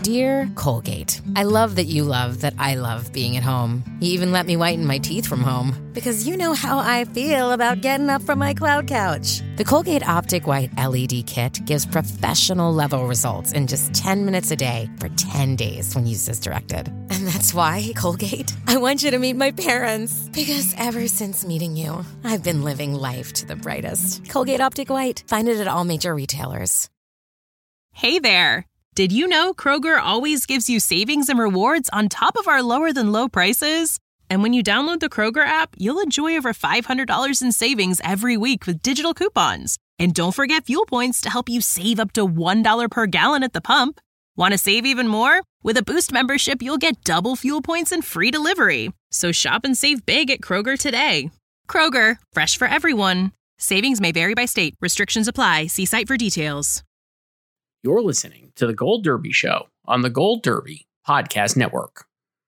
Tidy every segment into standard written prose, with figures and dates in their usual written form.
Dear Colgate, I love that you love that I love being at home. You even let me whiten my teeth from home. Because you know how I feel about getting up from my cloud couch. The Colgate Optic White LED Kit gives professional level results in just 10 minutes a day for 10 days when used as directed. And that's why, Colgate, I want you to meet my parents. Because ever since meeting you, I've been living life to the brightest. Colgate Optic White. Find it at all major retailers. Hey there. Did you know Kroger always gives you savings and rewards on top of our lower than low prices? And when you download the Kroger app, you'll enjoy over $500 in savings every week with digital coupons. And don't forget fuel points to help you save up to $1 per gallon at the pump. Want to save even more? With a Boost membership, you'll get double fuel points and free delivery. So shop and save big at Kroger today. Kroger, fresh for everyone. Savings may vary by state. Restrictions apply. See site for details. You're listening to The Gold Derby Show on the Gold Derby Podcast Network.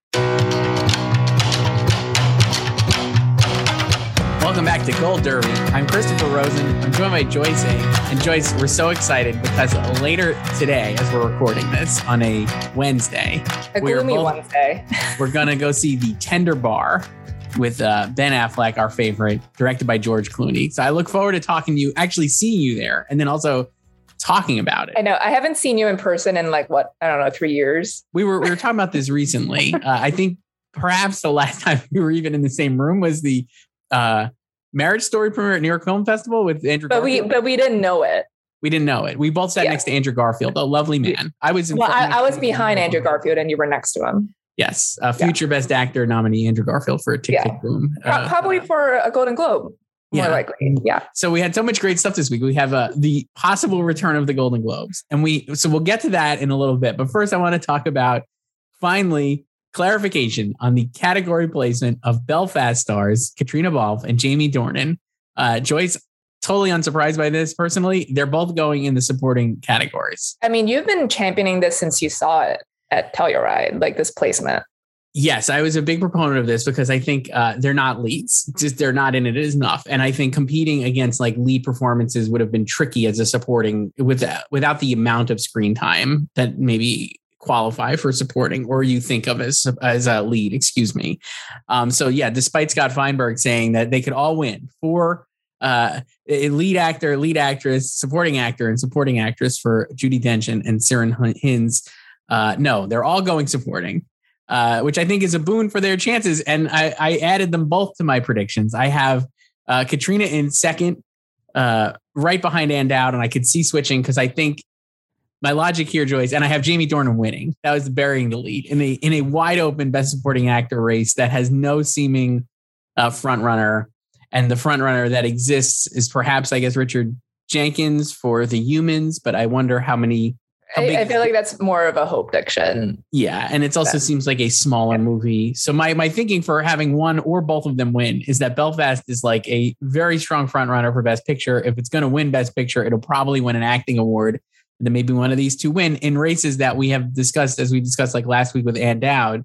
Welcome back to Gold Derby. I'm Christopher Rosen. I'm joined by Joyce A. And Joyce, we're so excited because later today, as we're recording this on a Wednesday, Wednesday, we're going to go see The Tender Bar with Ben Affleck, our favorite, directed by George Clooney. So I look forward to talking to you, actually seeing you there, and then also talking about it. I know. I haven't seen you in person in 3 years. We were talking about this recently. I think perhaps the last time we were even in the same room was the Marriage Story premiere at New York Film Festival with Andrew Garfield. But we didn't know it. We didn't know it. We both sat next to Andrew Garfield, a lovely man. I was behind Andrew Garfield and you were next to him. Yes. Future Best Actor nominee Andrew Garfield for Tick, Tick, Boom. Probably for a Golden Globe. More likely. Yeah. So we had so much great stuff this week. We have the possible return of the Golden Globes. And we'll get to that in a little bit. But first, I want to talk about, finally, clarification on the category placement of Belfast stars Caitriona Balfe and Jamie Dornan. Joyce, totally unsurprised by this personally. They're both going in the supporting categories. I mean, you've been championing this since you saw it at Telluride, like this placement. Yes, I was a big proponent of this because I think they're not leads. Just they're not in it enough. And I think competing against like lead performances would have been tricky as a supporting without the amount of screen time that maybe qualify for supporting or you think of as a lead, excuse me. Despite Scott Feinberg saying that they could all win for a lead actor, lead actress, supporting actor, and supporting actress for Judi Dench and Ciarán Hinds. No, they're all going supporting. Which I think is a boon for their chances. And I added them both to my predictions. I have Caitriona in second, right behind Ann Dowd, and I could see switching because I think my logic here, Joyce, and I have Jamie Dornan winning. That was burying the lead in a wide open Best Supporting Actor race that has no seeming front runner. And the front runner that exists is perhaps, I guess, Richard Jenkins for The Humans, but I wonder how many. I feel like that's more of a hope diction. Yeah. And it also seems like a smaller movie. So my thinking for having one or both of them win is that Belfast is like a very strong front runner for Best Picture. If it's going to win Best Picture, it'll probably win an acting award. And then maybe one of these two win in races that we have discussed, as we discussed like last week with Ann Dowd,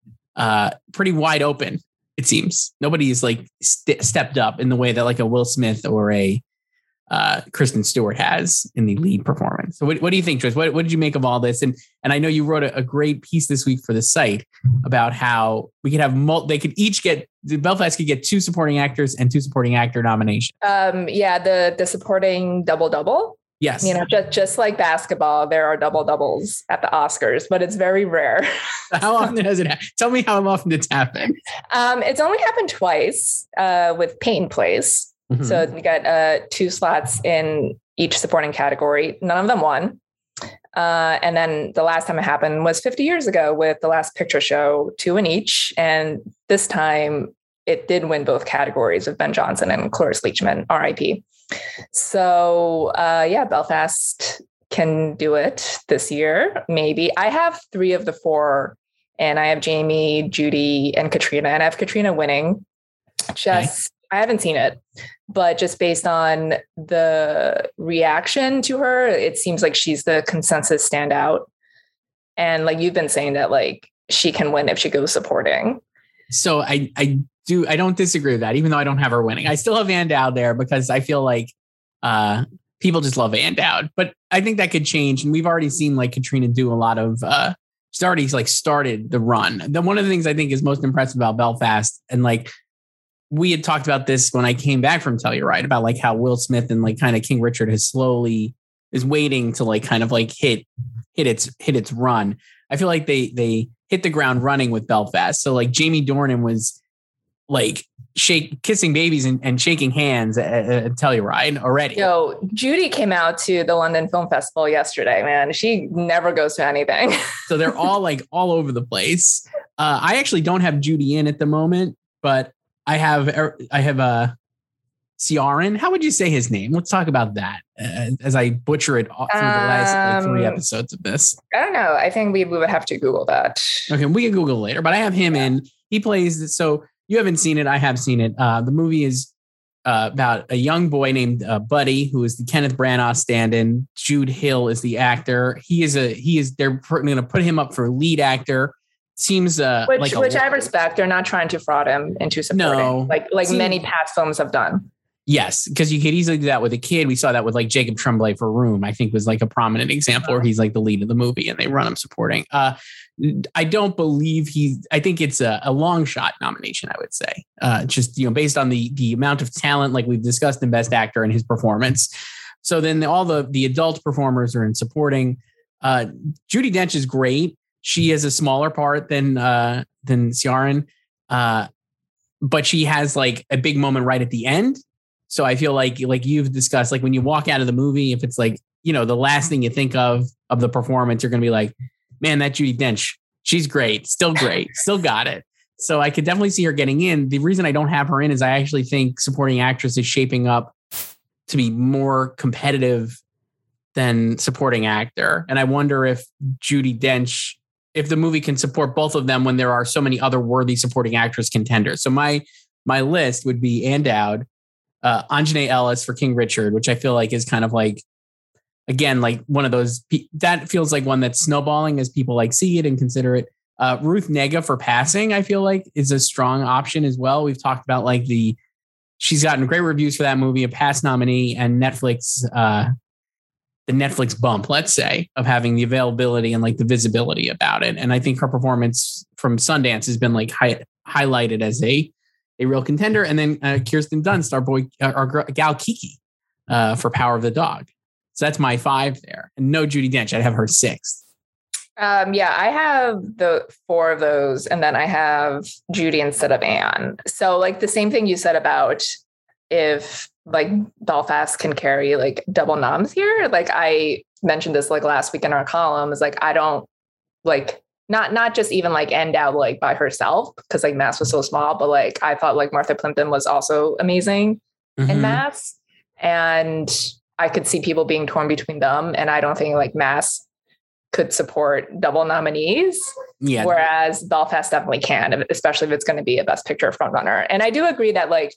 pretty wide open, it seems. Nobody is like stepped up in the way that like a Will Smith or a Kristen Stewart has in the lead performance. So what do you think, Joyce? What did you make of all this? And I know you wrote a great piece this week for the site about how we could have Belfast could get 2 supporting actors and 2 supporting actor nominations. The supporting double. Yes. Just like basketball, there are doubles at the Oscars, but it's very rare. How often has it happened? Tell me how often it's happened. It's only happened twice with Peyton Place. Mm-hmm. So we got 2 slots in each supporting category. None of them won. And then the last time it happened was 50 years ago with The Last Picture Show, 2 in each. And this time it did win both categories with Ben Johnson and Cloris Leachman, RIP. So Belfast can do it this year. Maybe. I have 3 of the 4 and I have Jamie, Judi, and Caitriona, and I have Caitriona winning. I haven't seen it, but just based on the reaction to her, it seems like she's the consensus standout. And like you've been saying that like she can win if she goes supporting. So I don't disagree with that, even though I don't have her winning. I still have Ann Dowd there because I feel like people just love Ann Dowd, but I think that could change. And we've already seen like Caitriona do a lot of she's already like started the run. Then one of the things I think is most impressive about Belfast, and like we had talked about this when I came back from Telluride, about like how Will Smith and like kind of King Richard is waiting to like kind of like hit its run. I feel like they hit the ground running with Belfast. So like Jamie Dornan was like kissing babies and shaking hands at Telluride already. Yo, Judy came out to the London Film Festival yesterday, man. She never goes to anything. So they're all like all over the place. I actually don't have Judy in at the moment, but I have Ciaran. How would you say his name? Let's talk about that as I butcher it through the last 3 episodes of this. I don't know. I think we would have to Google that. Okay, we can Google later, but I have him in. He plays, so you haven't seen it. I have seen it. The movie is about a young boy named Buddy, who is the Kenneth Branagh stand-in. Jude Hill is the actor. They're going to put him up for lead actor. Seems which I respect. They're not trying to fraud him into supporting, like many past films have done. Yes, because you could easily do that with a kid. We saw that with like Jacob Tremblay for Room, I think was like a prominent example where he's like the lead of the movie and they run him supporting. I don't believe I think it's a long shot nomination, I would say. Just, based on the amount of talent, like we've discussed in Best Actor and his performance. So then all the adult performers are in supporting. Judi Dench is great. She has a smaller part than Ciaran, but she has like a big moment right at the end. So I feel like you've discussed, like when you walk out of the movie, if it's like, the last thing you think of the performance, you're going to be like, man, that Judi Dench, she's great, still got it. So I could definitely see her getting in. The reason I don't have her in is I actually think supporting actress is shaping up to be more competitive than supporting actor. And I wonder if Judi Dench, if the movie can support both of them when there are so many other worthy supporting actress contenders. So my list would be Ann Dowd, Anjanae Ellis for King Richard, which I feel like is kind of like, again, like one of those, that feels like one that's snowballing as people like see it and consider it. Ruth Negga for Passing, I feel like is a strong option as well. We've talked about like she's gotten great reviews for that movie, a past nominee, and Netflix, the Netflix bump, let's say, of having the availability and like the visibility about it. And I think her performance from Sundance has been like highlighted as a real contender. And then Kirsten Dunst, our gal Kiki, for Power of the Dog. So that's my 5 there. And no Judi Dench. I'd have her 6th. I have the 4 of those. And then I have Judy instead of Anne. So like the same thing you said about if like Belfast can carry like double noms here. Like I mentioned this like last week in our column, is like, I don't like, not just even like Ann Dowd like by herself, because like Mass was so small, but like I thought like Martha Plimpton was also amazing in Mass, and I could see people being torn between them, and I don't think like Mass could support double nominees, whereas Belfast definitely can, especially if it's going to be a Best Picture frontrunner. And I do agree that like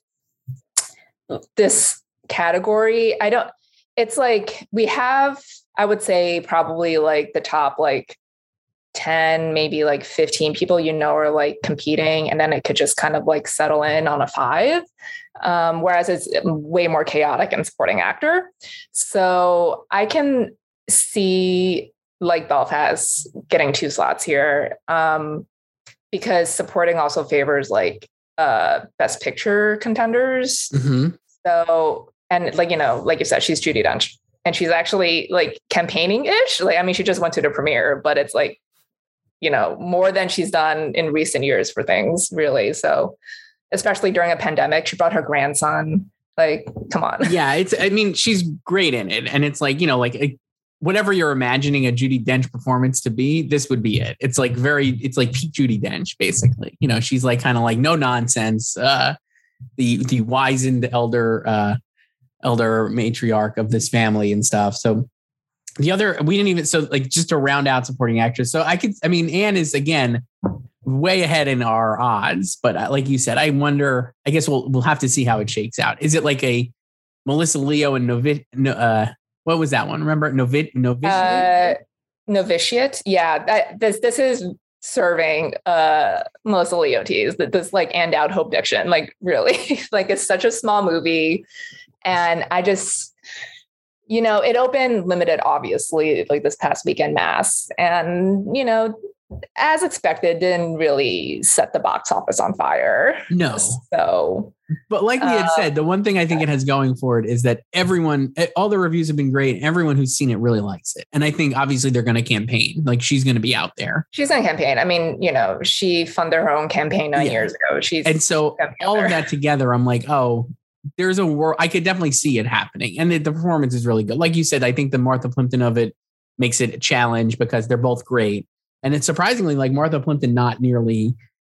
this category, it's like we have, I would say probably like the top like 10, maybe like 15 people, are like competing, and then it could just kind of like settle in on a 5. Whereas it's way more chaotic in supporting actor. So I can see like Belfast getting 2 slots here, because supporting also favors like Best Picture contenders. So, and like, like you said, she's Judi Dench, and she's actually like campaigning-ish. Like, I mean, she just went to the premiere, but it's like, more than she's done in recent years for things, really. So especially during a pandemic, she brought her grandson. Like, come on. Yeah, she's great in it. And it's like, whatever you're imagining a Judi Dench performance to be, this would be it. It's like it's like peak Judi Dench, basically. She's like kind of like no nonsense, the wizened elder matriarch of this family and stuff. So we didn't even, so like just to round out supporting actress. So Anne is again way ahead in our odds, but like you said, I wonder, I guess we'll have to see how it shakes out. Is it like a Melissa Leo and what was that one? Remember Novitiate? Novitiate. Yeah. This is serving Melissa Leo teas, this like Ann Dowd Hope Diction, like really, like it's such a small movie. And I just, it opened limited, obviously, like this past weekend Mass. And, as expected, didn't really set the box office on fire. No. So, but like we had said, the one thing I think it has going for it is that all the reviews have been great. Everyone who's seen it really likes it. And I think obviously they're going to campaign. Like she's going to be out there. She's going to campaign. I mean, she funded her own campaign 9 years ago. And so all of that together, I'm like, oh, there's a world. I could definitely see it happening. And the performance is really good. Like you said, I think the Martha Plimpton of it makes it a challenge because they're both great. And it's surprisingly like Martha Plimpton, not really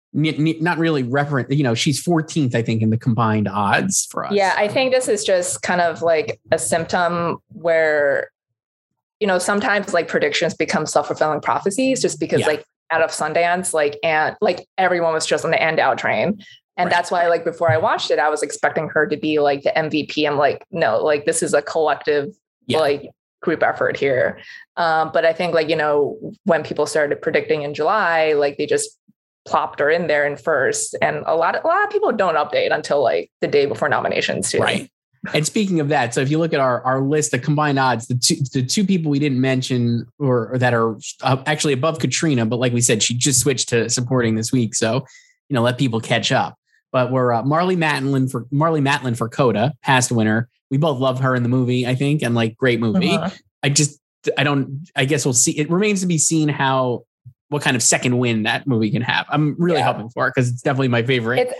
referent. She's 14th, I think, in the combined odds for us. Yeah, I think this is just kind of like a symptom where, sometimes like predictions become self-fulfilling prophecies just because like out of Sundance, and everyone was just on the and out train. And that's why, like, before I watched it, I was expecting her to be like the MVP. I'm like, no, like this is a collective, like group effort here. But I think when people started predicting in July, like they just plopped her in there in first. And a lot of people don't update until like the day before nominations too. Right. And speaking of that, so if you look at our list, the combined odds, the two people we didn't mention or that are actually above Katrina, but like we said, she just switched to supporting this week. So, let people catch up. But we're Marlee Matlin for Coda, past winner. We both love her in the movie, I think, and like great movie. I guess we'll see. It remains to be seen what kind of second win that movie can have. I'm really hoping for it because it's definitely my favorite.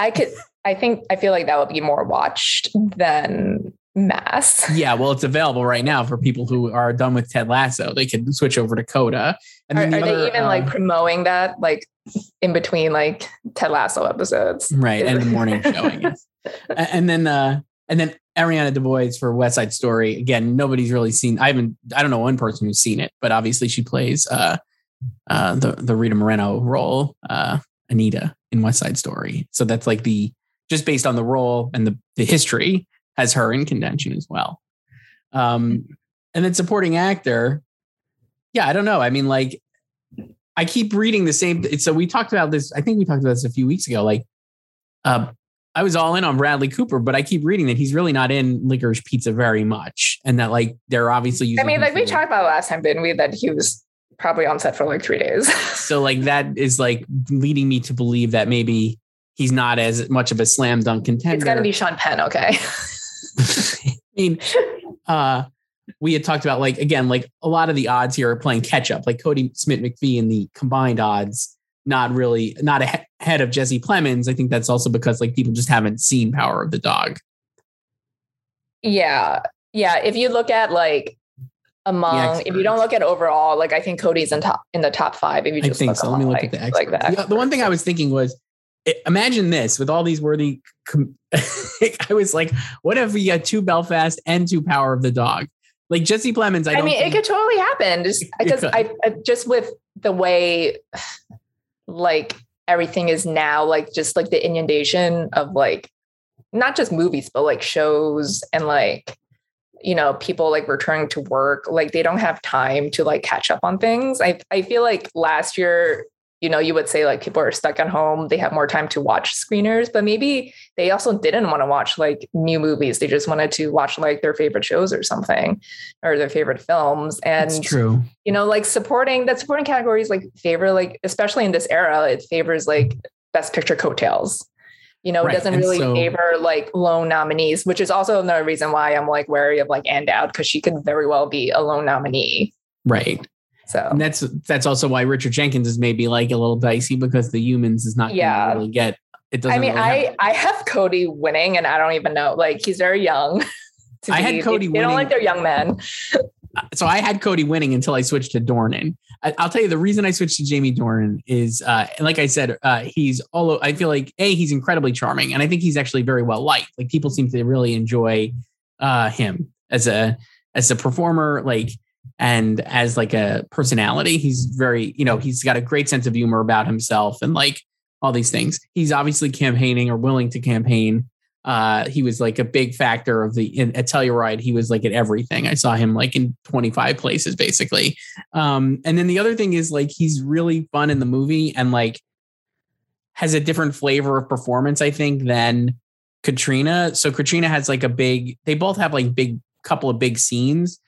I feel like that would be more watched than Mass. Yeah, well, it's available right now for people who are done with Ted Lasso. They can switch over to Coda. And are they even like promoting that like in between like Ted Lasso episodes? Right, and the morning showing. and then Ariana DeBose for West Side Story. Again, nobody's really seen. I don't know one person who's seen it, but obviously she plays the Rita Moreno role, Anita in West Side Story. So that's like just based on the role and the history has her in contention as well. And then supporting actor. Yeah, I don't know. I mean, like I keep reading the same. So we talked about this. I think we talked about this a few weeks ago. Like, I was all in on Bradley Cooper, but I keep reading that he's really not in Licorice Pizza very much. And that like, they're obviously using. I mean, like we talked about last time, didn't we? That he was probably on set for like 3 days. So like, that is like leading me to believe that maybe he's not as much of a slam dunk contender. It's going to be Sean Penn. Okay. I mean, we had talked about like, again, like a lot of the odds here are playing catch up, like Cody Smith-McPhee in the combined odds, not ahead of Jesse Plemons. I think that's also because like people just haven't seen Power of the Dog. Yeah. Yeah. If you look at like if you don't look at overall, like I think Cody's in the top 5. If you just think so. Let me look at the experts. Like that. The one thing I was thinking was, imagine this with all these worthy. I was like, what if we got 2 Belfast and 2 Power of the Dog? Like Jesse Plemons. I mean, it could totally happen just because I just with the way like everything is now, like just like the inundation of like not just movies, but like shows and like, people like returning to work, like they don't have time to like catch up on things. I feel like last year, you would say like people are stuck at home. They have more time to watch screeners, but maybe they also didn't want to watch like new movies. They just wanted to watch like their favorite shows or something, or their favorite films. And that's true. Like supporting categories like favor, like, especially in this era, it favors like Best Picture coattails. It doesn't really favor like lone nominees, which is also another reason why I'm like wary of like And Out, because she could very well be a lone nominee. Right. So and that's also why Richard Jenkins is maybe like a little dicey, because The Humans is not going to really get it. Doesn't. I mean, I have Cody winning, and I don't even know. Like he's very young. Had Cody winning. They don't like their young men. So I had Cody winning until I switched to Dornan. I'll tell you the reason I switched to Jamie Dornan is, like I said, I feel like he's incredibly charming, and I think he's actually very well liked. Like people seem to really enjoy him as a performer, like. And as like a personality, he's very, he's got a great sense of humor about himself and like all these things. He's obviously campaigning or willing to campaign. He was like a big factor at Telluride. He was like at everything. I saw him like in 25 places basically. And then the other thing is like, he's really fun in the movie and like has a different flavor of performance, I think, than Katrina. So Katrina has like they both have like couple of big scenes.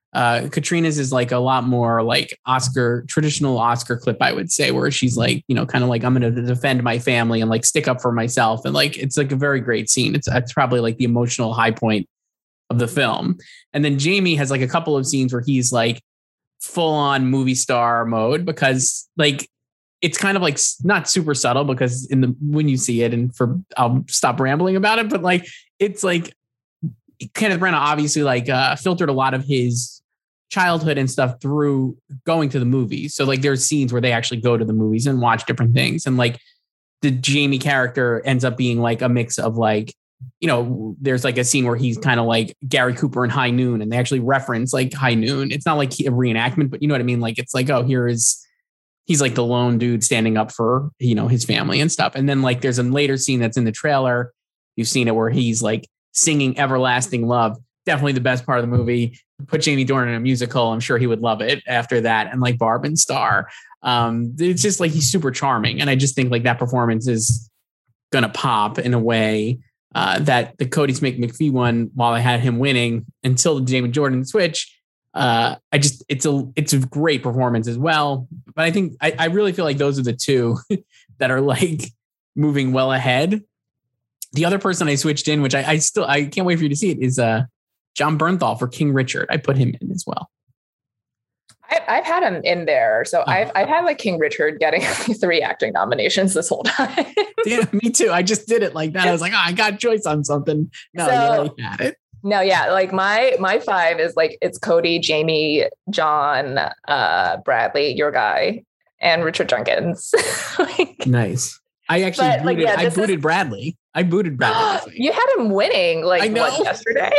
Katrina's is like a lot more like traditional Oscar clip, I would say, where she's like, kind of like, I'm going to defend my family and like stick up for myself. And like, it's like a very great scene. It's probably like the emotional high point of the film. And then Jamie has like a couple of scenes where he's like full on movie star mode, because like, it's kind of like not super subtle, because when you see it, and I'll stop rambling about it, but like, it's like Kenneth Branagh obviously like filtered a lot of his childhood and stuff through going to the movies. So like there's scenes where they actually go to the movies and watch different things. And like the Jamie character ends up being like a mix of like, there's like a scene where he's kind of like Gary Cooper in High Noon, and they actually reference like High Noon. It's not like a reenactment, but you know what I mean? Like, it's like, oh, he's like the lone dude standing up for, his family and stuff. And then like, there's a later scene that's in the trailer. You've seen it, where he's like singing Everlasting Love. Definitely the best part of the movie. Put Jamie Dornan in a musical, I'm sure he would love it after that. And like Barb and Star. It's just like, he's super charming. And I just think like that performance is going to pop in a way that the Cody Smith McPhee one, while I had him winning until the Jamie Jordan switch, it's a great performance as well. But I think I really feel like those are the two that are like moving well ahead. The other person I switched in, which I can't wait for you to see it, is John Bernthal for King Richard. I put him in as well. I've had him in there. So I've had like King Richard getting 3 acting nominations this whole time. Yeah, me too. I just did it like that. I was like, I got choice on something. No, you already had it. No, yeah. Like my 5 is like, it's Cody, Jamie, John, Bradley, your guy, and Richard Jenkins. Nice. I actually booted Bradley. I booted Bradley. You had him winning yesterday.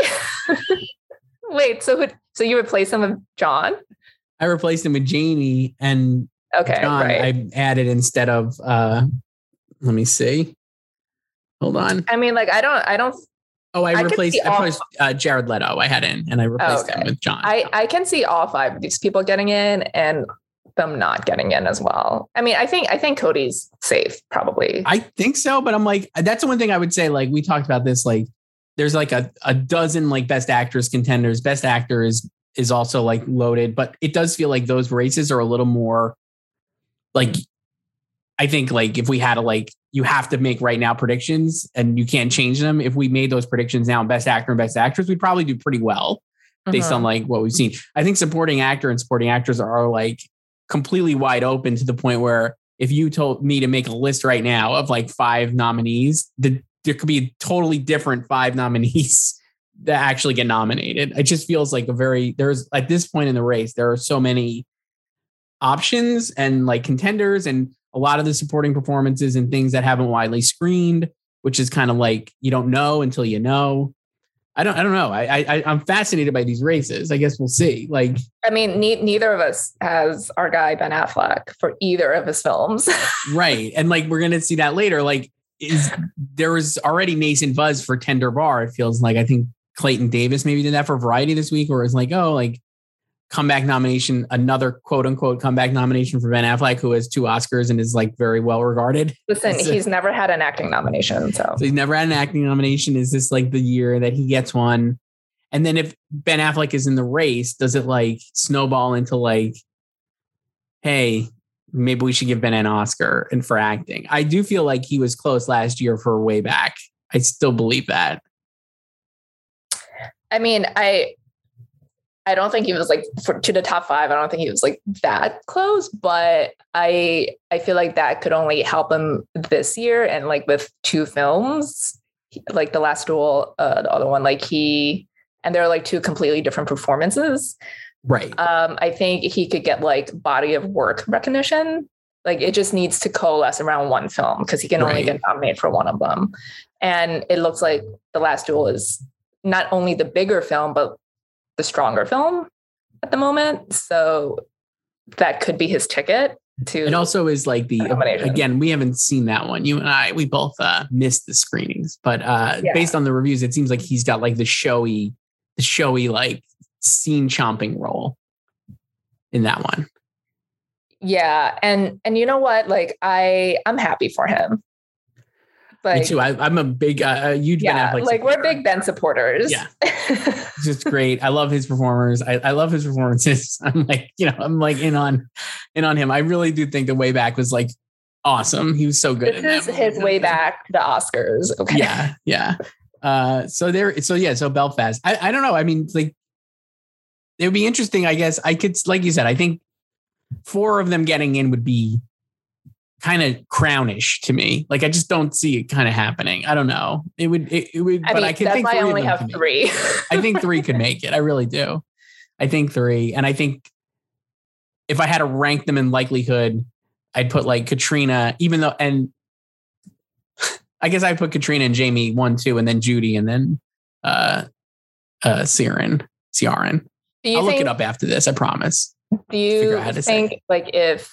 Wait, so you replaced him with John? I replaced him with Jamie, and John, right. I added instead of let me see. Hold on. I mean, like, I don't. Oh, I replaced Jared Leto. I had in, and I replaced him with John. I can see all 5 of these people getting in and them not getting in as well. I mean, I think Cody's safe, probably. I think so, but I'm like, that's the one thing I would say. Like, we talked about this. Like, there's like a dozen like best actress contenders. Best actor is also like loaded, but it does feel like those races are a little more like, I think like if we had to like, you have to make right now predictions and you can't change them. If we made those predictions now, best actor and best actress, we'd probably do pretty well based on like what we've seen. I think supporting actor and supporting actors are like completely wide open, to the point where if you told me to make a list right now of like 5 nominees, there could be totally different 5 nominees that actually get nominated. It just feels like there's at this point in the race, there are so many options and like contenders, and a lot of the supporting performances and things that haven't widely screened, which is kind of like, you don't know until you know. I don't know. I'm fascinated by these races. I guess we'll see. Like, I mean, neither of us has our guy Ben Affleck for either of his films. Right. And like, we're going to see that later. Like, there was already nascent buzz for Tender Bar. It feels like, I think Clayton Davis maybe did that for Variety this week, where it's like, oh, like comeback nomination, another quote unquote comeback nomination for Ben Affleck, who has 2 Oscars and is like very well regarded. Listen, he's never had an acting nomination. So he's never had an acting nomination. Is this like the year that he gets one? And then if Ben Affleck is in the race, does it like snowball into like, hey, maybe we should give Ben an Oscar and for acting? I do feel like he was close last year for Way Back. I still believe that. I mean, I don't think he was like to the top 5. I don't think he was like that close, but I feel like that could only help him this year. And like with 2 films, like The Last Duel, the other one, like and they're like 2 completely different performances. Right. I think he could get like body of work recognition. Like, it just needs to coalesce around one film, because he can only get nominated for one of them. And it looks like The Last Duel is not only the bigger film, but the stronger film at the moment. So that could be his ticket to. It also is like again, we haven't seen that one. You and I, we both missed the screenings, but based on the reviews, it seems like he's got like the showy like scene chomping role in that one. Yeah. And you know what? Like, I'm happy for him. Like, me too. I'm a big, huge Ben Affleck like supporter. we're big Ben supporters. Yeah. It's just great. I love his performers. I love his performances. I'm like in on him. I really do think The Way Back was like awesome. He was so good. This is his way back to the Oscars. Okay. Yeah. So Belfast. I don't know. I mean, like, it would be interesting. I guess I could, like you said, I think 4 of them getting in would be kind of Crownish to me. Like, I just don't see it kind of happening. I don't know. It would, but I can think I only have 3. I think 3 could make it. I really do. I think 3. And I think if I had to rank them in likelihood, I'd put like Katrina, even though, and I guess I'd put Katrina and Jamie 1, 2, and then Judy, and then Ciaran. I'll look it up after this. I promise. Do you think like if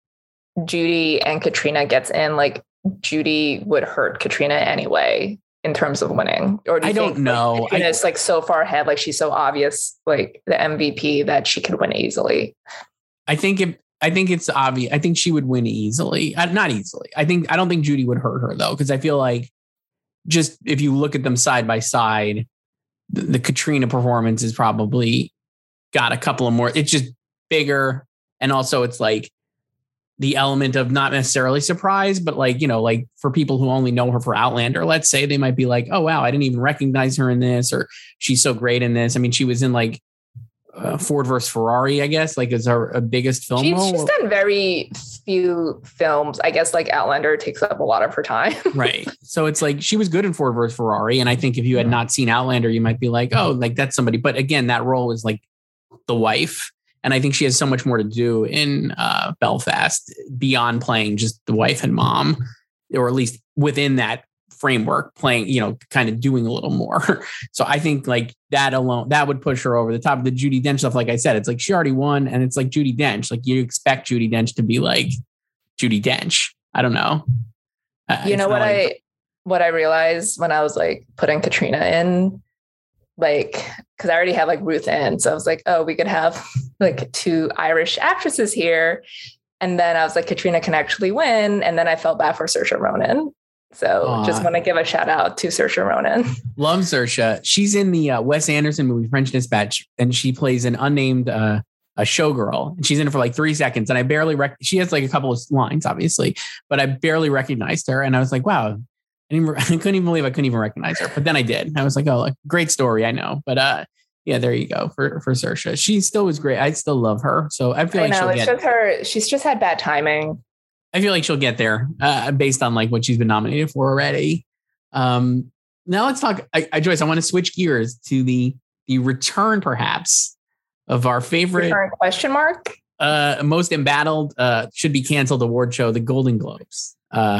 Judy and Katrina gets in, like Judy would hurt Katrina anyway in terms of winning? Or do you don't know. Like, Katrina's like so far ahead, like she's so obvious, like the MVP, that she could win easily? I think it's obvious. I think she would win easily. Not easily. I don't think Judy would hurt her though, because I feel like just if you look at them side by side, the Katrina performance is probably got a couple of more. It's just bigger, and also it's like the element of not necessarily surprise, but like, you know, like for people who only know her for Outlander, let's say, they might be like, oh wow, I didn't even recognize her in this, or she's so great in this. I mean, she was in like Ford versus Ferrari, I guess, like is her biggest film role. She's done very few films. I guess like Outlander takes up a lot of her time. Right. So it's like she was good in Ford versus Ferrari. And I think if you had not seen Outlander, you might be like, oh, like that's somebody. But again, that role is like the wife. And I think she has so much more to do in Belfast beyond playing just the wife and mom, or at least within that framework, playing, you know, kind of doing a little more. So I think like that alone, that would push her over the top. Of the Judi Dench stuff, like I said, it's like she already won, and it's like Judi Dench. Like you expect Judi Dench to be like Judi Dench. I don't know. You know what I realized when I was like putting Katrina in, like, because I already have like Ruth Ann, so I was like, oh, we could have like 2 Irish actresses here, and then I was like, Katrina can actually win, and then I felt bad for Saoirse Ronan. So just want to give a shout out to Saoirse Ronan. Love Saoirse. She's in the Wes Anderson movie French Dispatch, and she plays an unnamed a showgirl. And she's in it for like 3 seconds, and I barely she has like a couple of lines, obviously, but I barely recognized her. And I was like, wow, I couldn't even believe I couldn't even recognize her. But then I did. I was like, oh, like, great story, I know. But yeah, there you go for Saoirse. She still was great. I still love her. So I feel like she's just had bad timing. I feel like she'll get there based on like what she's been nominated for already. Now let's talk. Joyce, I want to switch gears to the return, perhaps, of our favorite question mark most embattled should be canceled award show, the Golden Globes.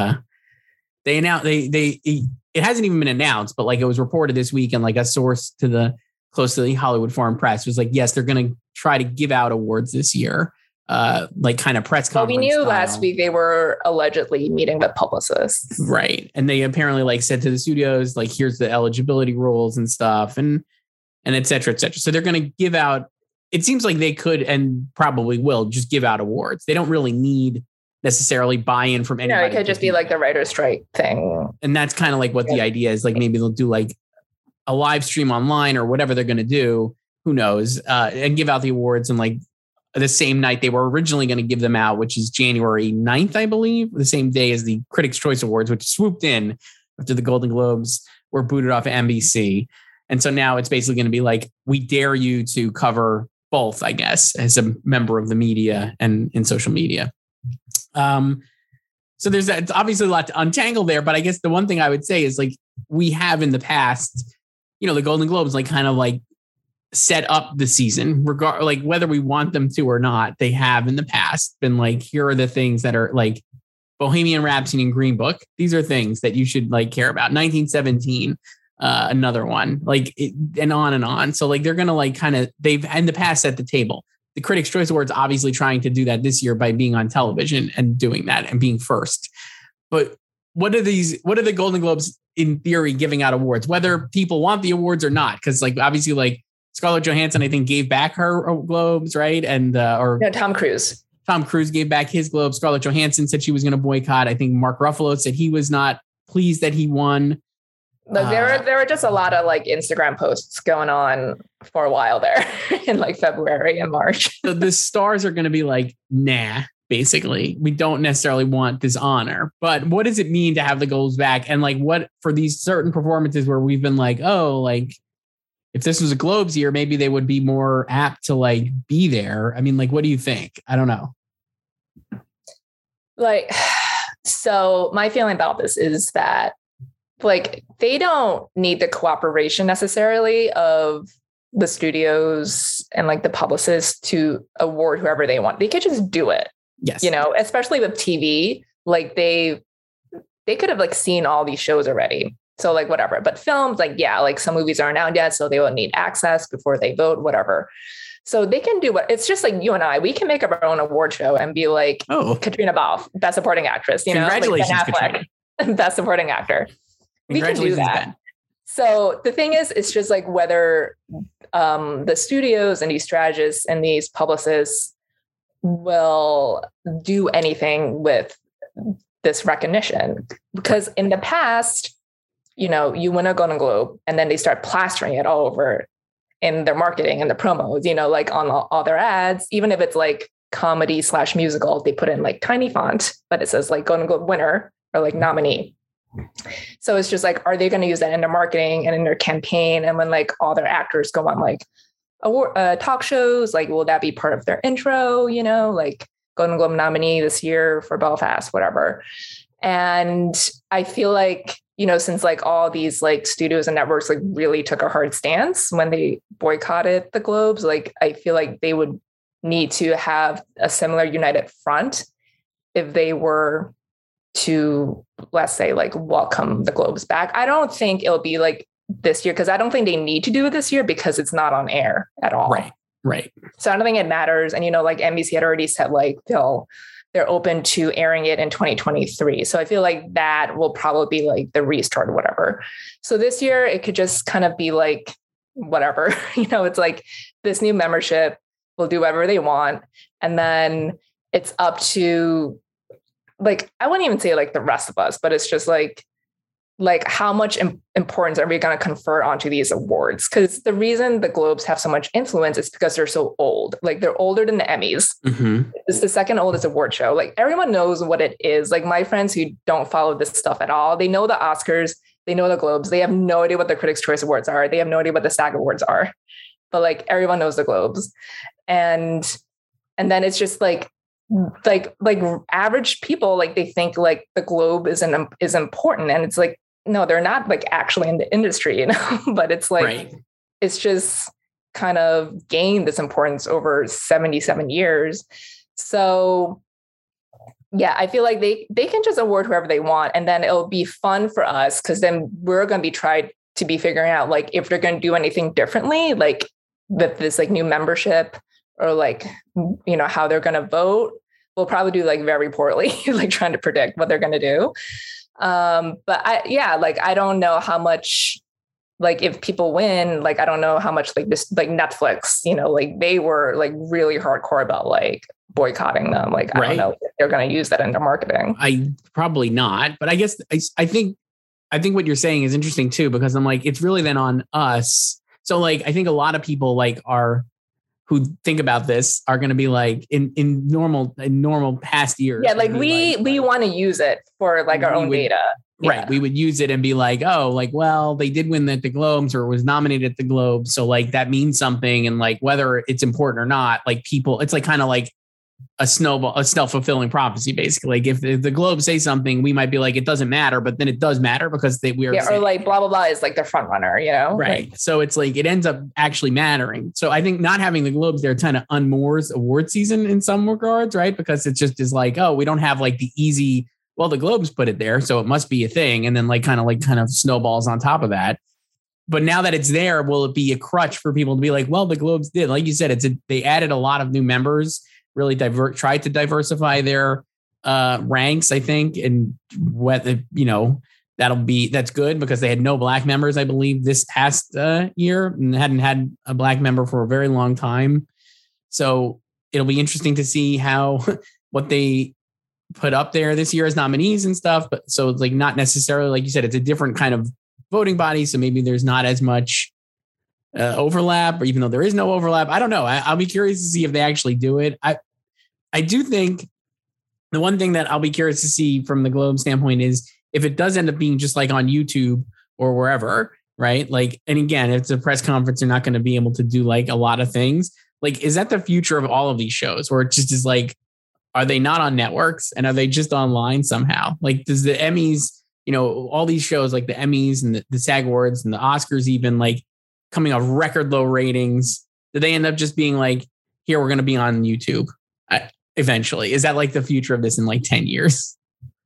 They announced it hasn't even been announced, but like it was reported this week, and like a source close to the Hollywood Foreign Press was like, yes, they're going to try to give out awards this year. Like kind of press conference. Well, we knew last week they were allegedly meeting with publicists. Right. And they apparently like said to the studios, like, here's the eligibility rules and stuff and et cetera, et cetera. So they're going to give out, it seems like they could and probably will just give out awards. They don't really need necessarily buy-in from anybody. No, it could just be like the writer's strike thing. And that's kind of like what the idea is. Like maybe they'll do like a live stream online or whatever they're going to do. Who knows? And give out the awards and like the same night they were originally going to give them out, which is January 9th, I believe, the same day as the Critics' Choice Awards, which swooped in after the Golden Globes were booted off of NBC. And so now it's basically going to be like, we dare you to cover both, I guess, as a member of the media and in social media. So there's that. It's obviously a lot to untangle there, but I guess the one thing I would say is like, we have in the past, you know, the Golden Globes, like kind of like set up the season, like whether we want them to or not, they have in the past been like, here are the things that are like Bohemian Rhapsody and Green Book. These are things that you should like care about. 1917, another one, like and on and on. So like, they're going to like kind of, they've in the past set the table. The Critics' Choice Awards obviously trying to do that this year by being on television and doing that and being first. But what are the Golden Globes in theory giving out awards, whether people want the awards or not? Because like, obviously like, Scarlett Johansson, I think, gave back her Globes, right? And Tom Cruise. Tom Cruise gave back his Globe. Scarlett Johansson said she was going to boycott. I think Mark Ruffalo said he was not pleased that he won. Look, there were just a lot of like Instagram posts going on for a while there in like February and March. So the stars are going to be like, nah, basically, we don't necessarily want this honor. But what does it mean to have the Globes back? And like, what for these certain performances where we've been like, oh, like if this was a Globes year, maybe they would be more apt to like be there. I mean, like, what do you think? I don't know. Like, so my feeling about this is that like they don't need the cooperation necessarily of the studios and like the publicists to award whoever they want. They could just do it. Yes. You know, especially with TV, like they could have like seen all these shows already. So like whatever, but films, like, yeah, like some movies aren't out yet, so they will need access before they vote, whatever. So they can do what it's just like you and I, we can make up our own award show and be like, oh, Katrina Balfe, Best Supporting Actress, you congratulations, know, like Ben Affleck, Best Supporting Actor. We can do that. Ben. So the thing is, it's just like whether the studios and these strategists and these publicists will do anything with this recognition. Because in the past, you know, you win a Golden Globe and then they start plastering it all over in their marketing and the promos, you know, like on all their ads, even if it's like comedy / musical, they put in like tiny font, but it says like Golden Globe winner or like nominee. So it's just like, are they going to use that in their marketing and in their campaign? And when like all their actors go on like talk shows, like, will that be part of their intro? You know, like Golden Globe nominee this year for Belfast, whatever. And I feel like, you know, since like all these like studios and networks like really took a hard stance when they boycotted the Globes, like I feel like they would need to have a similar united front if they were to, let's say, like welcome the Globes back. I don't think it'll be like this year because I don't think they need to do it this year because it's not on air at all. Right. So I don't think it matters. And, you know, like NBC had already said, like they're open to airing it in 2023. So I feel like that will probably be like the restart or whatever. So this year it could just kind of be like, whatever, you know, it's like this new membership will do whatever they want. And then it's up to like, I wouldn't even say like the rest of us, but it's just like how much importance are we going to confer onto these awards? Because the reason the Globes have so much influence is because they're so old. Like they're older than the Emmys. Mm-hmm. It's the second oldest award show. Like everyone knows what it is. Like my friends who don't follow this stuff at all, they know the Oscars, they know the Globes. They have no idea what the Critics' Choice Awards are. They have no idea what the SAG Awards are. But like everyone knows the Globes. And then it's just like average people, like they think like the Globe is important. And it's like, no, they're not like actually in the industry, you know, but it's like, It's just kind of gained this importance over 77 years. So yeah, I feel like they can just award whoever they want. And then it'll be fun for us because then we're going to be tried to be figuring out like if they're going to do anything differently, like with this like new membership or like, you know, how they're going to vote. We'll probably do like very poorly, like trying to predict what they're going to do. But I don't know how much, like if people win, like, I don't know how much like this, like Netflix, you know, like they were like really hardcore about like boycotting them. Like, I don't know if they're going to use that in their marketing. I probably not, but I guess I think what you're saying is interesting too, because I'm like, it's really then on us. So like, I think a lot of people like who think about this are going to be like in normal past years. Yeah. Like we want to use it for like our own data. Right. Yeah. We would use it and be like, oh, like, well, they did win at the Globes or was nominated at the Globes. So like that means something. And like, whether it's important or not, like people, it's like kind of like a self-fulfilling prophecy, basically. Like if the Globes say something, we might be like, it doesn't matter, but then it does matter because we are. Yeah, or like blah, blah, blah is like the front runner, you know? Right. So it's like, it ends up actually mattering. So I think not having the Globes there kind of unmoors award season in some regards, right? Because it just is like, oh, we don't have like the easy, well, the Globes put it there, so it must be a thing. And then like kind of snowballs on top of that. But now that it's there, will it be a crutch for people to be like, well, the Globes did, like you said, they added a lot of new members, really tried to diversify their ranks, I think. And whether, you know, that's good because they had no black members, I believe, this past year and hadn't had a black member for a very long time. So it'll be interesting to see what they put up there this year as nominees and stuff. But so it's like not necessarily, like you said, it's a different kind of voting body. So maybe there's not as much overlap, or even though there is no overlap, I don't know. I'll be curious to see if they actually do it. I do think the one thing that I'll be curious to see from the Globe standpoint is if it does end up being just like on YouTube or wherever, right? Like, and again, if it's a press conference, they're not going to be able to do like a lot of things. Like, is that the future of all of these shows, where it just is like, are they not on networks and are they just online somehow? Like, does the Emmys, you know, all these shows like the Emmys and the SAG Awards and the Oscars, even like coming off record low ratings, do they end up just being like, here, we're going to be on YouTube eventually? Is that like the future of this in like 10 years?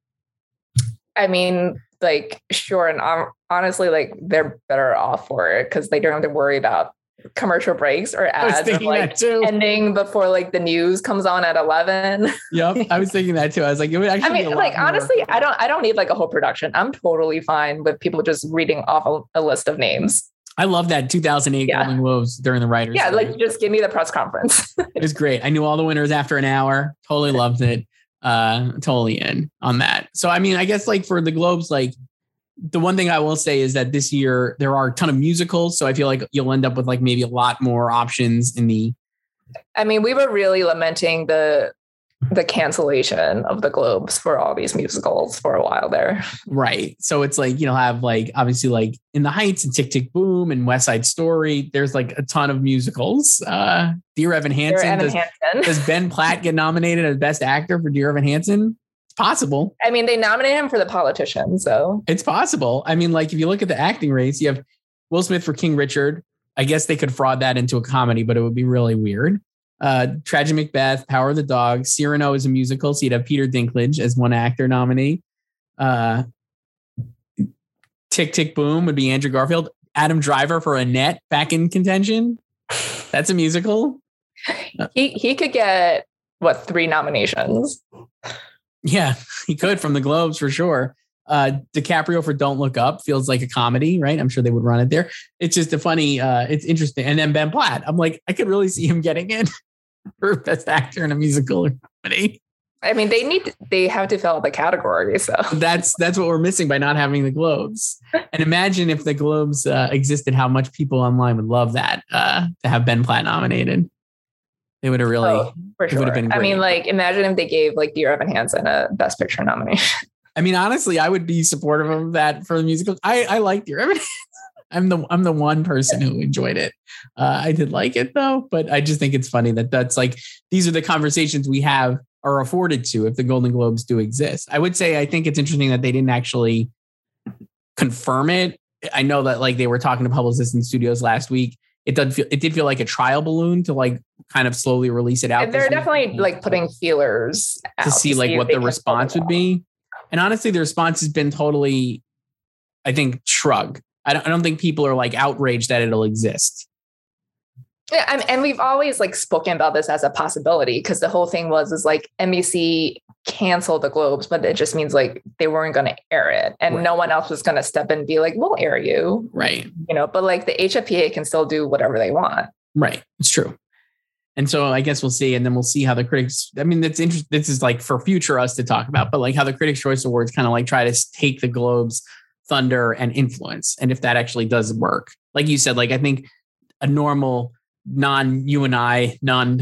I mean, like, sure. And honestly, like, they're better off for it because they don't have to worry about commercial breaks or ads of, like, ending before like the news comes on at 11. Yep. I was thinking that too. I was like, it would actually, I mean, like, honestly, I don't need like a whole production. I'm totally fine with people just reading off a list of names. I love that 2008 Golden Globes during the writers. Yeah. Like, just give me the press conference. It was great. I knew all the winners after an hour. Totally loved it. Totally in on that. So, I mean, I guess like for the Globes, like, the one thing I will say is that this year there are a ton of musicals. So I feel like you'll end up with like maybe a lot more options in the. I mean, we were really lamenting the cancellation of the Globes for all these musicals for a while there. Right. So it's like, you'll have like, obviously like In the Heights and Tick, Tick, Boom and West Side Story. There's like a ton of musicals. Dear Evan Hansen. Does Ben Platt get nominated as Best Actor for Dear Evan Hansen? Possible. I mean, they nominated him for The Politician, so it's possible. I mean, like, if you look at the acting race, you have Will Smith for King Richard. I guess they could fraud that into a comedy, but it would be really weird. Tragic Macbeth, Power of the Dog, Cyrano is a musical, so you'd have Peter Dinklage as one actor nominee. Tick, Tick, Boom would be Andrew Garfield. Adam Driver for Annette back in contention. That's a musical. He could get 3 nominations. Yeah, he could from the Globes for sure. DiCaprio for Don't Look Up feels like a comedy, right? I'm sure they would run it there. It's just a funny, it's interesting. And then Ben Platt, I'm like, I could really see him getting in for Best Actor in a musical or comedy. I mean, they have to fill out the category. So that's what we're missing by not having the Globes. And imagine if the Globes existed, how much people online would love that, to have Ben Platt nominated. They would have really, for sure. It would have been great. I mean, like, imagine if they gave like Dear Evan Hansen a Best Picture nomination. I mean, honestly, I would be supportive of that for the musical. I like Dear Evan Hansen. I'm the one person who enjoyed it. I did like it though, but I just think it's funny that's like, these are the conversations we are afforded to if the Golden Globes do exist. I would say, I think it's interesting that they didn't actually confirm it. I know that like they were talking to publicists in studios last week. It did feel like a trial balloon to like kind of slowly release it out. And they're definitely like putting feelers out to see like what the response would be. And honestly, the response has been totally, I think, shrug. I don't think people are like outraged that it'll exist. Yeah, and we've always like spoken about this as a possibility because the whole thing is like NBC canceled the Globes, but it just means like they weren't going to air it, and right. No one else was going to step in and be like, "We'll air you," right? You know, but like the HFPA can still do whatever they want, right? It's true. And so I guess we'll see, and then we'll see how the critics. I mean, that's interesting. This is like for future us to talk about, but like how the Critics' Choice Awards kind of like try to take the Globes' thunder and influence, and if that actually does work, like you said, like I think a normal non-you and I,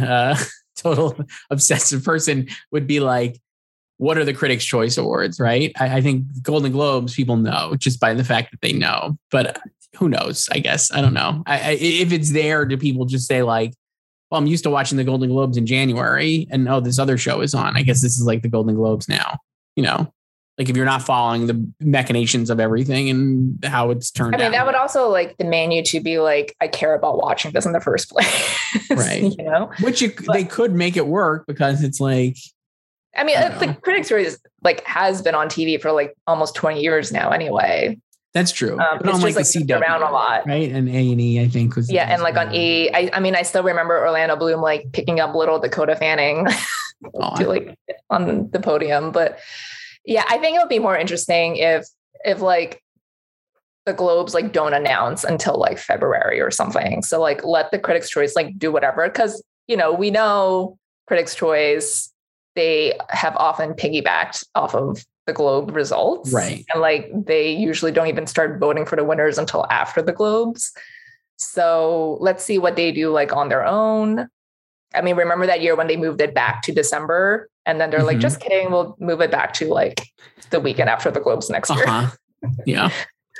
total obsessive person would be like, what are the Critics' Choice Awards, right? I think Golden Globes, people know just by the fact that they know, but who knows? I guess, I don't know. If it's there, do people just say like, well, I'm used to watching the Golden Globes in January and this other show is on. I guess this is like the Golden Globes now, you know? Like if you're not following the machinations of everything and how it's turned out. I mean, that would also like demand you to be like, I care about watching this in the first place. Right. You know, they could make it work because it's like, I mean, the Critics' Choice like has been on TV for like almost 20 years now anyway. That's true. But on like the CW, around a lot. Right. And A&E, I think was. Yeah. And like on E, I mean, I still remember Orlando Bloom, like picking up little Dakota Fanning to like on the podium, but yeah, I think it would be more interesting if like the Globes like don't announce until like February or something. So like let the Critics' Choice like do whatever, because you know we know Critics' Choice, they have often piggybacked off of the Globe results. Right. And like they usually don't even start voting for the winners until after the Globes. So let's see what they do like on their own. I mean, remember that year when they moved it back to December and then they're like, just kidding, we'll move it back to like the weekend after the Globes next year. Yeah.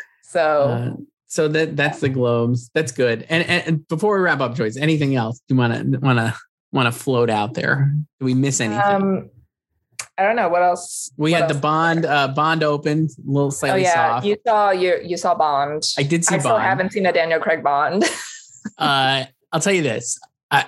So that's the Globes. That's good. And before we wrap up, Joyce, anything else you want to float out there? Do we miss anything? I don't know what else. We had the Bond opened a little slightly soft. You saw Bond. I did see Bond. I still haven't seen a Daniel Craig Bond. I'll tell you this.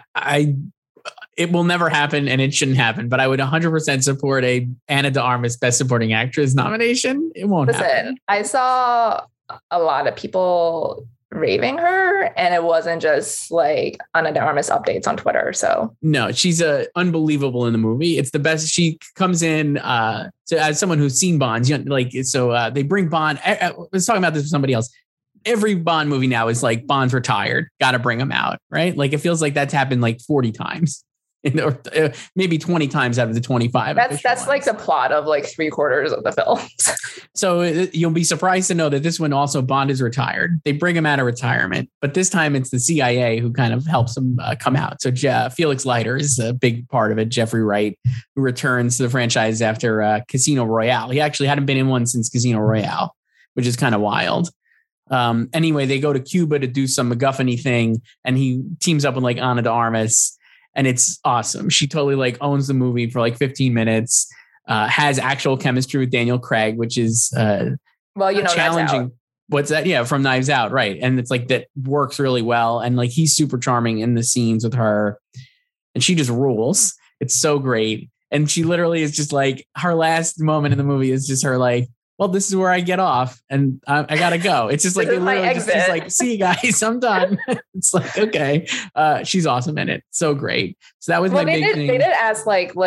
It will never happen and it shouldn't happen, but I would 100% support a Ana de Armas Best Supporting Actress nomination. It won't happen. I saw a lot of people raving her and it wasn't just like Ana de Armas updates on Twitter. So no, she's unbelievable in the movie. It's the best. She comes in so as someone who's seen Bonds, they bring Bond. I was talking about this with somebody else. Every Bond movie now is like Bond's retired. Got to bring him out. Right. Like it feels like that's happened like 40 times. Or maybe 20 times out of the 25. That's like the plot of like 3/4 of the film. So you'll be surprised to know that this one also Bond is retired. They bring him out of retirement, but this time it's the CIA who kind of helps him come out. So Felix Leiter is a big part of it. Jeffrey Wright, who returns to the franchise after Casino Royale. He actually hadn't been in one since Casino Royale, which is kind of wild. Anyway, they go to Cuba to do some MacGuffin-y thing, and he teams up with like Ana de Armas. And it's awesome. She totally like owns the movie for like 15 minutes, has actual chemistry with Daniel Craig, which is challenging. What's that? Yeah, from Knives Out. Right. And it's like that works really well. And like he's super charming in the scenes with her. And she just rules. It's so great. And she literally is just like her last moment in the movie is just her like, well, this is where I get off and I got to go. It's just like, it literally just like, see you guys, I'm done. It's like, okay. She's awesome in it. So great. So that was my big thing. They did ask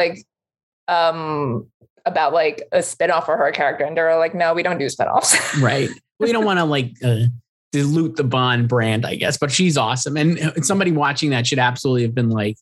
about like a spinoff for her character. And they're like, no, we don't do spinoffs. Right. We don't want to like dilute the Bond brand, I guess, but she's awesome. And somebody watching that should absolutely have been like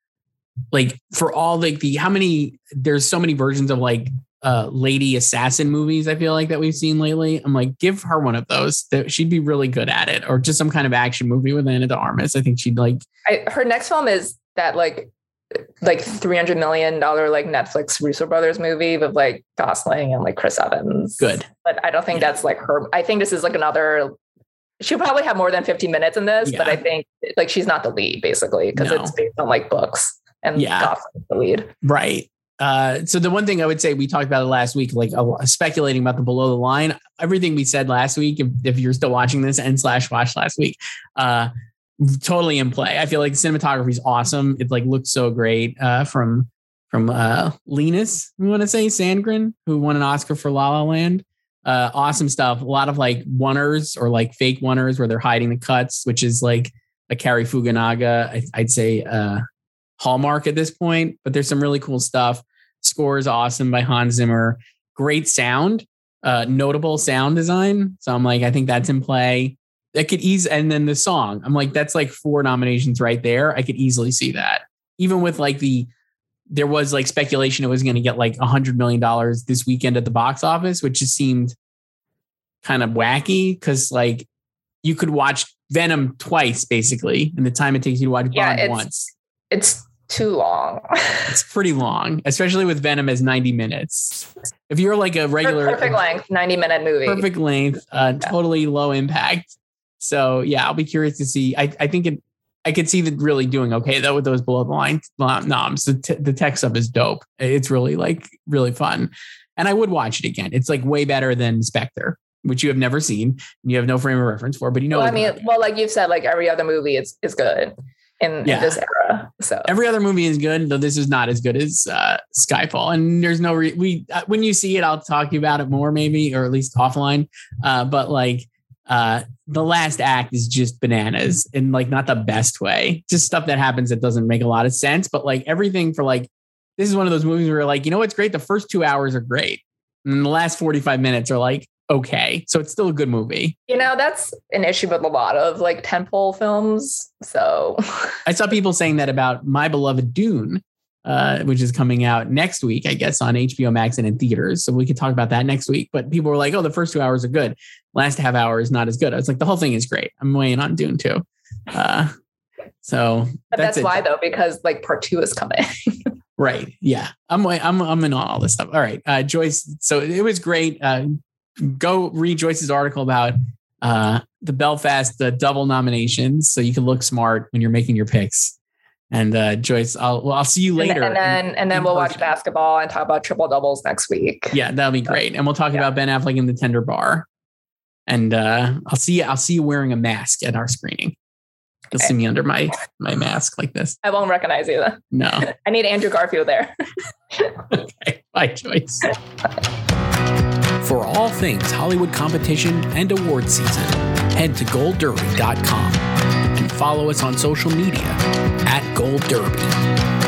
for all like there's so many versions of like, lady assassin movies I feel like that we've seen lately. I'm like, give her one of those. She'd be really good at it, or just some kind of action movie with Ana de Armas. I think she'd like. Her next film is that like $300 million like Netflix Russo Brothers movie with like Gosling and like Chris Evans. Good, but I don't think that's like her. I think this is like another. She'll probably have more than 15 minutes in this, but I think like she's not the lead basically because it's based on like books and Gosling's the lead. Right. So the one thing I would say, we talked about it last week, like speculating about the below the line, everything we said last week, if you're still watching this /watch last week, totally in play. I feel like cinematography is awesome. It like looks so great, from Linus, we want to say Sandgren, who won an Oscar for La La Land. Awesome stuff. A lot of like oneers or like fake oneers where they're hiding the cuts, which is like a Cary Fukunaga, I'd say, hallmark at this point, but there's some really cool stuff. Score is awesome by Hans Zimmer. Great sound, notable sound design. So I'm like, I think that's in play. That could ease. And then the song, I'm like, that's like 4 nominations right there. I could easily see that. Even with like there was like speculation it was going to get like $100 million this weekend at the box office, which just seemed kind of wacky because like you could watch Venom twice basically in the time it takes you to watch Bond once. It's too long. It's pretty long, especially with Venom as 90 minutes. If you're like a regular perfect length 90-minute movie, perfect length, totally low impact. So yeah, I'll be curious to see. I think I could see that really doing okay though with those below the line noms. The tech stuff is dope. It's really like really fun, and I would watch it again. It's like way better than Spectre, which you have never seen. You have no frame of reference for, but you know. Well, like you've said, like every other movie is good. In this era, so every other movie is good, though this is not as good as Skyfall. And there's no when you see it, I'll talk to you about it more, maybe, or at least offline. But like the last act is just bananas in like not the best way. Just stuff that happens that doesn't make a lot of sense. But like everything for like this is one of those movies where like, you know what's great? The first 2 hours are great, and the last 45 minutes are like okay. So it's still a good movie. You know, that's an issue with a lot of like tentpole films. So I saw people saying that about My Beloved Dune, which is coming out next week, I guess, on HBO Max and in theaters. So we could talk about that next week. But people were like, oh, the first 2 hours are good. Last half hour is not as good. I was like, the whole thing is great. I'm weighing on Dune too. So but that's why though, because like part 2 is coming. Right. Yeah. I'm in all this stuff. All right. Joyce. So it was great. Go read Joyce's article about the Belfast double nominations so you can look smart when you're making your picks. And Joyce, I'll see you later. And then we'll watch basketball and talk about triple doubles next week. Yeah, that'll be great. And we'll talk about Ben Affleck in the Tender Bar. And I'll see you wearing a mask at our screening. You'll see me under my mask like this. I won't recognize you then. No. I need Andrew Garfield there. Okay. Bye, Joyce. For all things Hollywood competition and award season, head to goldderby.com and follow us on social media @GoldDerby.